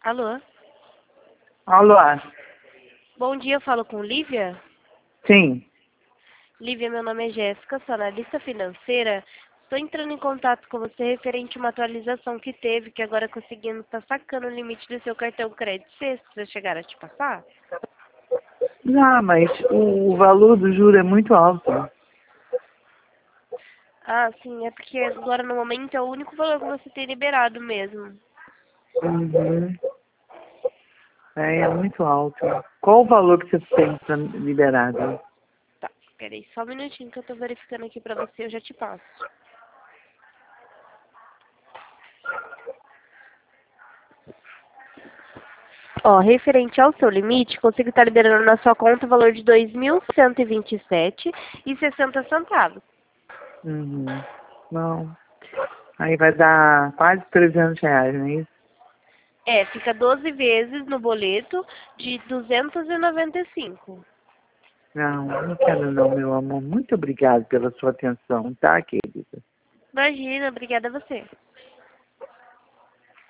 Alô? Alô? Bom dia, eu falo com Lívia? Sim. Lívia, meu nome é Jéssica, sou analista financeira. Estou entrando em contato com você referente a uma atualização que teve, que agora conseguindo estar sacando o limite do seu cartão crédito sexto. Vocês chegaram a te passar? Ah, mas o valor do juro é muito alto. Ah, sim, é porque agora no momento é o único valor que você tem liberado mesmo. Uhum. É muito alto. Qual o valor que você tem pra liberado? Tá, peraí, só um minutinho que eu tô verificando aqui pra você, eu já te passo. Ó, referente ao seu limite, consigo estar liberando na sua conta o valor de R$ 2.127,60. Uhum. Não. Aí vai dar quase R$ 300, não é isso? É, fica 12 vezes no boleto de 295. Não quero não, meu amor. Muito obrigado pela sua atenção, tá, querida? Imagina, obrigada a você.